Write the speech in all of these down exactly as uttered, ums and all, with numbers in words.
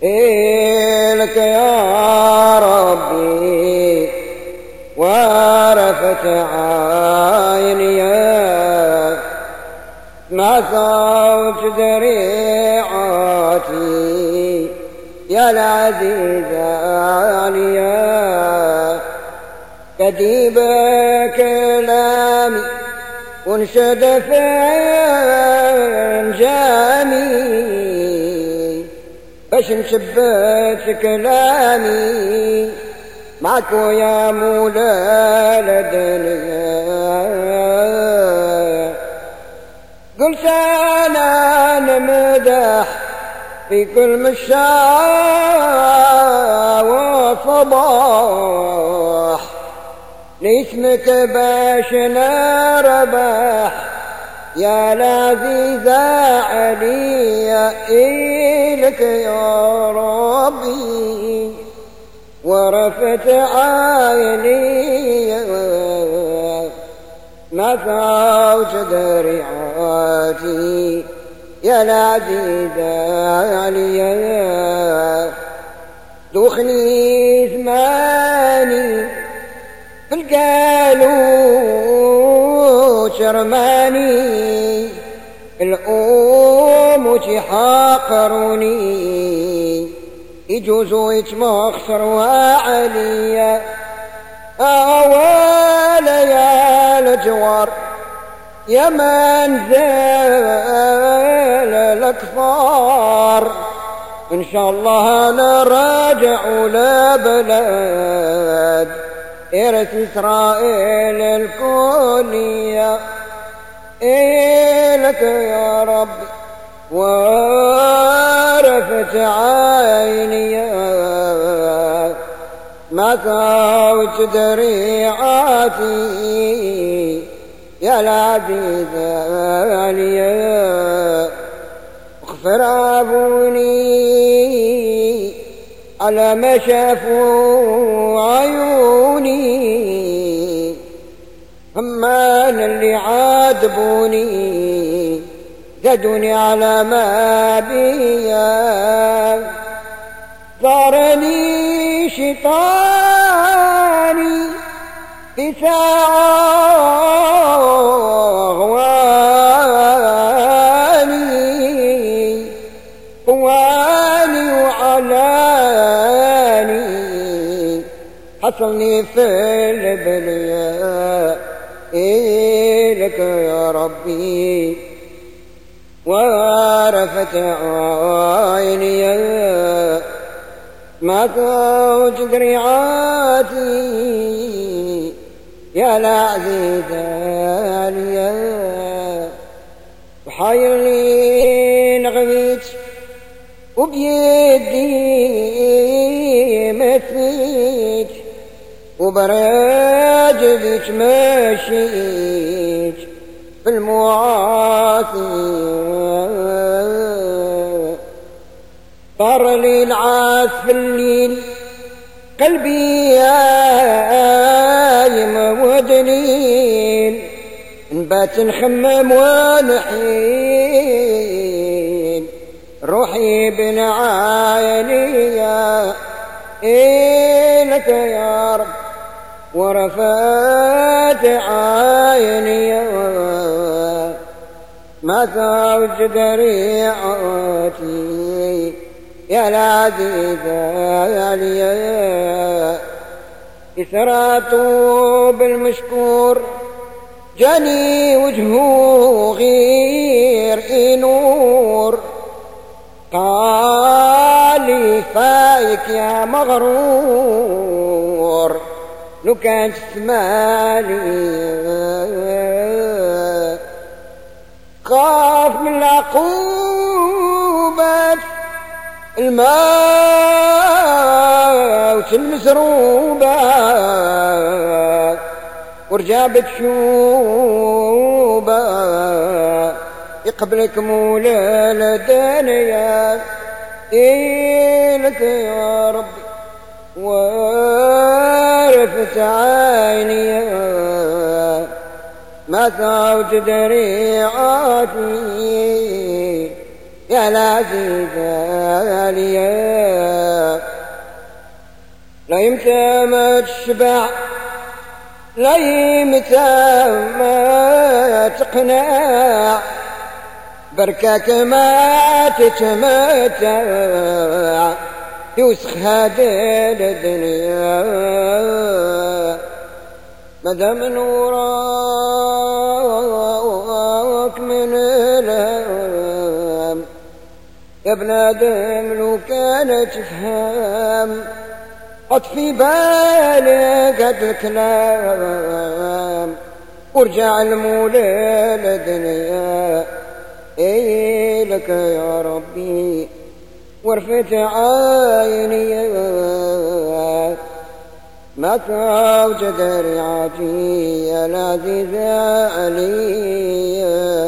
إلك يا ربي ورفت عيني ما صوت ذريعاتي يا العزيز عليا كتيب كلامي وانشد في انجامي باش نشبت كلامي معك يا مولا الدنيا قلت انا نمدح في كل مشاء وصباح لاسمك باش نربح يا العزيز علي إلك يا ربي ورفت عيني ما فوت ذريعاتي يا العزيز علي دوخني زماني في القالوش رماني الأم تحاقروني يجوزوا يتمخسر وعليا أول يا الجوار يا منزل الأكفار إن شاء الله نراجع لبلاد إرث إسرائيل الكلية إلك يا رب ورفت عيني ما كوت ذريعاتي يا العزيز عليا اغفر عفوني على ما شافوا عيوني همان اللي عاتبوني زادوني على ما بيا صارني شيطاني في ساعة غواني قواني وعلاني حصلني في البلية إلك يا ربي ورفت عيني ما كوت ذريعاتي يا العزيز عليا وحاير لي نغميت وبيدي مثيت وبراجلي تمشيت في المعاصي طار لي العاس في الليل قلبي يايم ودليل نبات نخمم ونحيل روحي بن عينيا إلك يا رب ورفات عيني ما زوج ذريعاتي يا العزيز عليا إسرات بالمشكور جاني وجهه غير نور قال لي فايك يا مغرور لو كانت تسمالي خاف من العقوبات الموت المسروبة ورجابك شوبة يقبلك مولا لدنيا إلك يا ربي ورفت عيني ما ثوت ذريعاتي يا العزيز عليا. لا يمتى ما تشبع، لا يمتى ما تقنع، بركاك ما تتمتع في وسخ هذه الدنيا. مدام نوراك من الهام يا بنادم لو كانت تفهم، حط في بالك هاد الكلام وارجع المولى للدنيا. اي لك يا ربي ورفت عيني ما توجد رعاتي يا العزيز علي.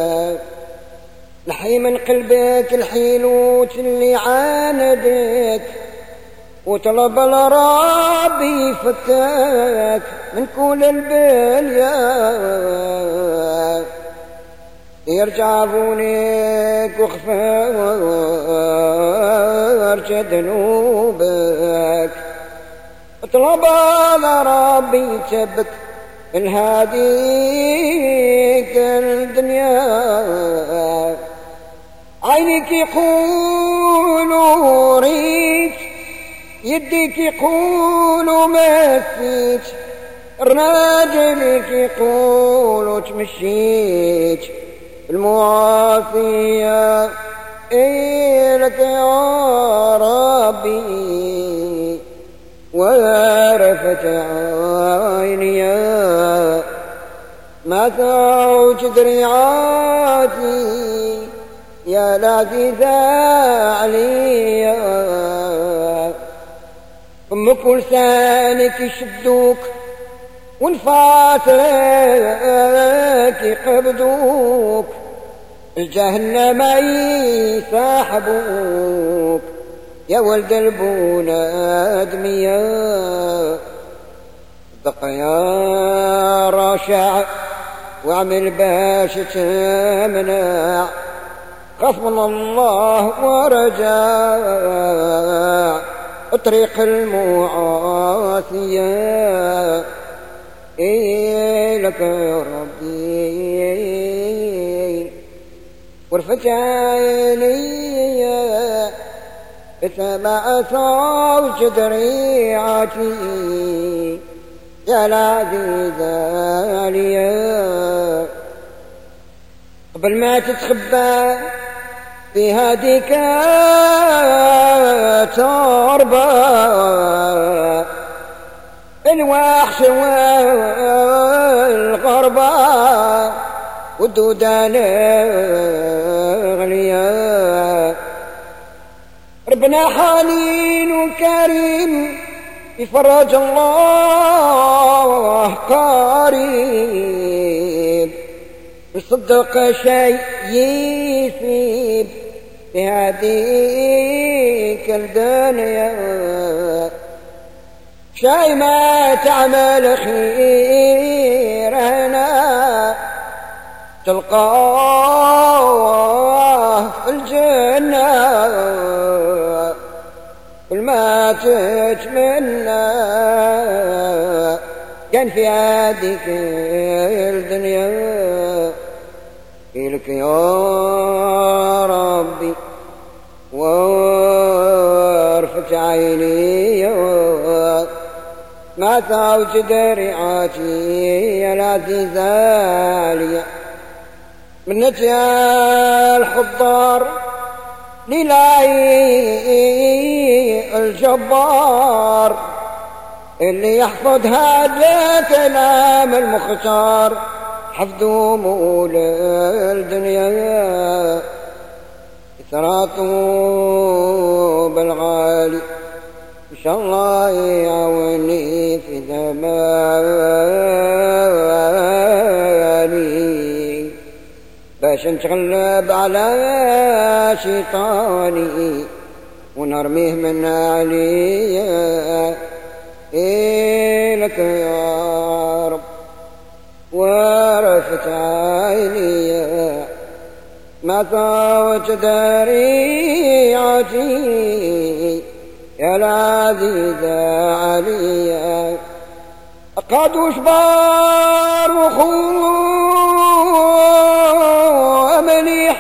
نحي من قلبك الحيلوت اللي عاندك وطلب الرب يفكك من كل البلية. يرجع بونك وغفر ذنوبك، اطلب الرب يتبك من هذيك الدنيا. عينك يقولوا ريت، يديك يقولوا ما فيت، رجلك يقولوا تمشيت المعافية. إيه لك يا ربي ورفت عيني ما توجد رعاتي يا العزيز علي. أمك ولسانك يشدوك ونفاثلك يقبضوك، الجهنم يساحبوك يا ولد البنادمية. دق يا راشع واعمل باش تمنع، خاف من الله ورجاء طريق المعاصية. إيه لك يا ربي ورفت عيني بسمع صوت ريعتي يا العزيز عليا. قبل ما تتخبى في هذيك تربة الوحش والغربة والدودان غليا. ربنا حنين وكريم يفرج الله قريب، يصدق شيء يثيب في هذيك الدنيا. شي ما تعمل خير هنا تلقاه في الجنة، كل ما تتمنى كان في هذيك الدنيا. إلك يا ربي وارفت عيني ما توجد رعاتي يا العزيز عليا. منك يا الحضار للاهي الجبار اللي يحفظ هذا كلام المختار، حفظوا مولى الدنيا. إثراته بالغالي إن شاء الله يعاوني في زماني باش نتغلب على شيطاني ونرميه من عليا. إيه لك يا رب ورفت عيني ما ثوت ذريعتي يا العزيزة عليا قد وشبار وخوه مليح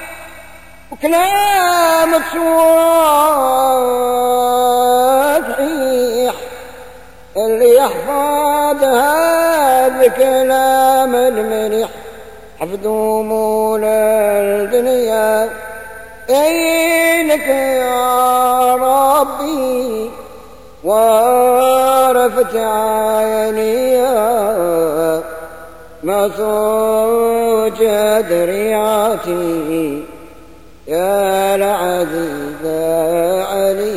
وكلام صوت صحيح اللي يحفظ هذا كلام المليح حفظوا مولا الدنيا إنك يا ربي وعرفت عيني ما سوجد ريعتي يا العزيز علي